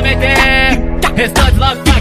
meter, restante logo pra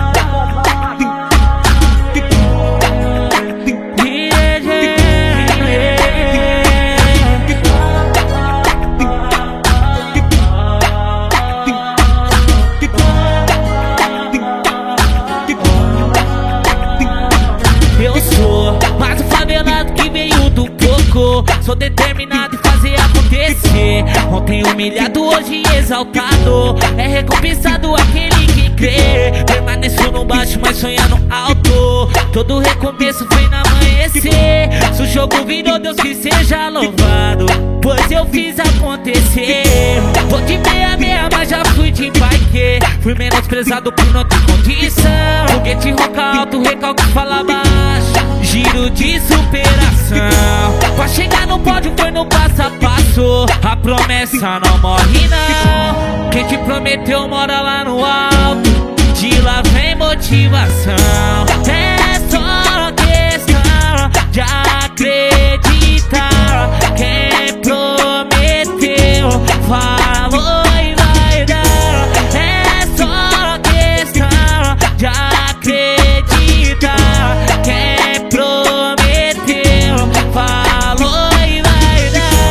eu sou mais um favelado que veio do coco. Sou determinado em fazer acontecer. Ontem humilhado, hoje exaltado. É recompensado aquele que crê. Permaneço no baixo, mas sonhando alto. Todo recomeço foi no amanhecer. Se o jogo virou, Deus que seja louvado, pois eu fiz acontecer. Tô de meia, mas já fui de bike. Fui menosprezado por não ter condição. Foguete roca alto, recalque fala baixo. Giro de superação. Pra chegar no pódio foi no passo a passo. A promessa não morre não. Quem te prometeu mora lá no alto. De lá vem motivação. É só questão de acreditar. Quem prometeu falou e vai dar. É só questão de acreditar. Quem prometeu falou e vai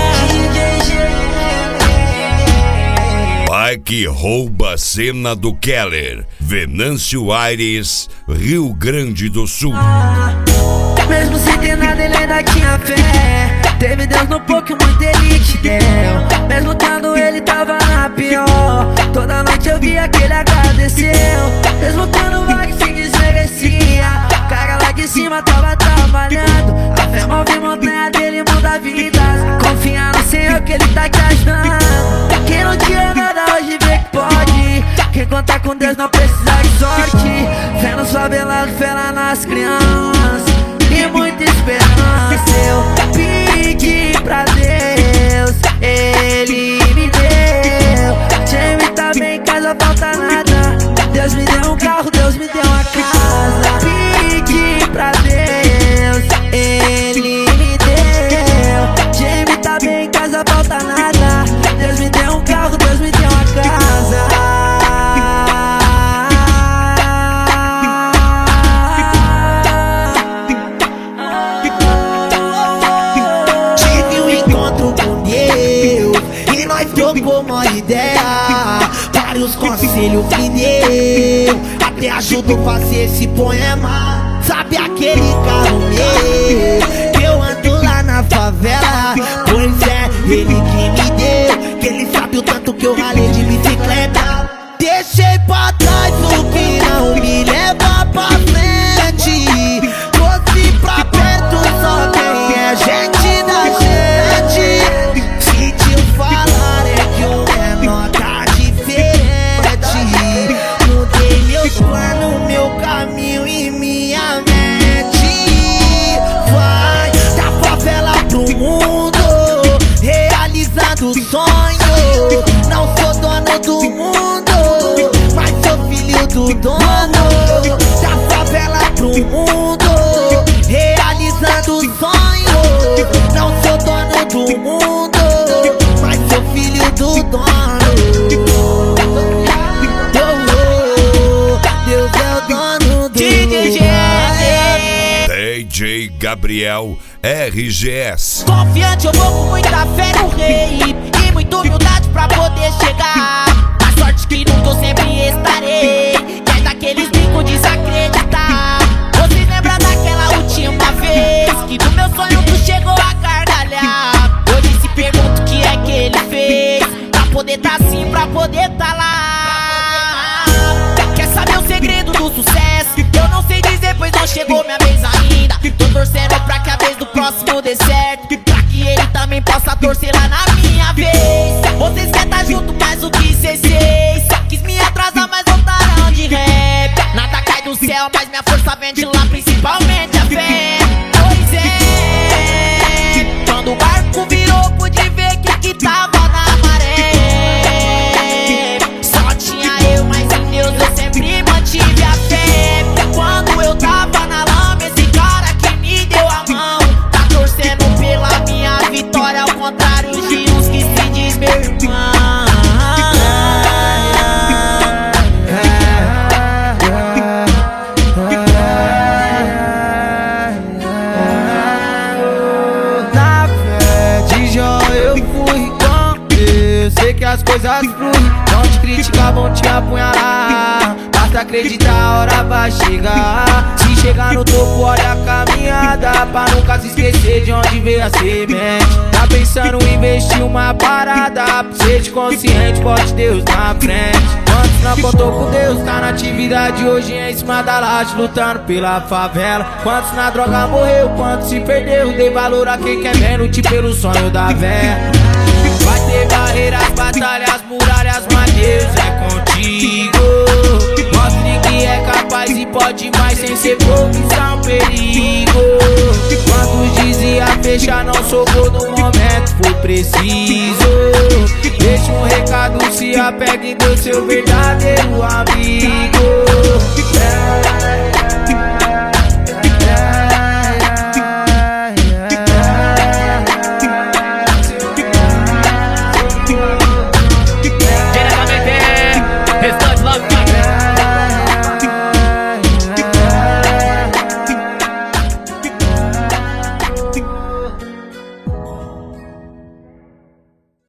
dar. Vai que rouba a cena do Keller. Venâncio Aires, Rio Grande do Sul. Mesmo sem ter nada ele ainda tinha fé. Teve Deus no pouco e muito ele te deu. Mesmo quando ele tava na pior, toda noite eu via que ele agradeceu. Mesmo quando o vale se desmerecia, o cara lá de cima tava trabalhando. A fé move montanha dele, muda vidas. Confia no Senhor que ele tá te ajudando. Quem não tinha nada hoje vê que pode. Quem conta com Deus não precisa de sorte. Fé nos favelados, fé lá nas crianças e muita esperança. Eu pedi pra Deus, Ele me deu. Jamie tá bem em casa, falta nada. Deus me deu um carro, Deus me deu uma casa. Pedi pra Deus, Ele me deu. Jamie tá bem em casa, falta nada. Deus me deu um carro, Deus me deu uma casa. Trocou uma ideia, vários conselhos me deu. Até ajudou a fazer esse poema. Sabe aquele carro meu que eu ando lá na favela? Pois é, ele que me deu. Que ele sabe o tanto que eu ralei de bicicleta. Deixei pra trás o que não me leva pra frente. Trouxe pra perto só quem é gente da gente. Se te falar no meu caminho e minha mente. Vai da favela pro mundo, realizando sonho. Não sou dono do mundo, mas sou filho do dono. Da favela pro mundo, realizando sonho. Não sou dono do mundo, mas sou filho do dono. DJ Gabriel RGS. Confiante eu vou com muita fé no rei e muita humildade pra poder chegar. A sorte que nunca eu sempre estarei. E é daqueles brincos desacreditar. Vocês lembram daquela última vez que do meu sonho tu chegou a gargalhar? Hoje se pergunta o que é que ele fez pra poder tá assim, pra poder tá lá. Quer saber o segredo do sucesso? Eu não sei dizer, pois não chegou minha vez ainda. Tô torcendo pra que a vez do próximo dê certo, pra que ele também possa torcer lá na minha vez. Vocês querem tá junto mais do que C6. Quis me atrasar, mas voltaram de rap. Nada cai do céu, mas minha força vem de lá, principalmente a fé. Pois é, quando o barco virou, pude ver que tava na maré. Só tinha eu, mas em Deus eu sempre mantive a fé. Quando eu tava na lama, esse cara que me deu a mão tá torcendo pela minha vitória, ao contrário de uns que se diz meu irmão. te criticar, vão te apunhalar. Basta acreditar, a hora vai chegar. Se chegar no topo, olha a caminhada, pra nunca se esquecer de onde veio a semente. Tá pensando em investir uma parada, pra ser de consciente, bote Deus na frente. Quantos não contou com Deus, tá na atividade hoje em cima da laje, lutando pela favela. Quantos na droga morreu, quantos se perdeu, dei valor a quem quer ver, lute pelo sonho da véia. Vai ter barreiras, batalhas, muralhas, mas Deus é contigo. Mostre que é capaz e pode mais sem ser profissão, perigo. Quando dizia fechar, não sobrou no momento, foi preciso. Deixa um recado, se apegue em Deus, seu verdadeiro amigo.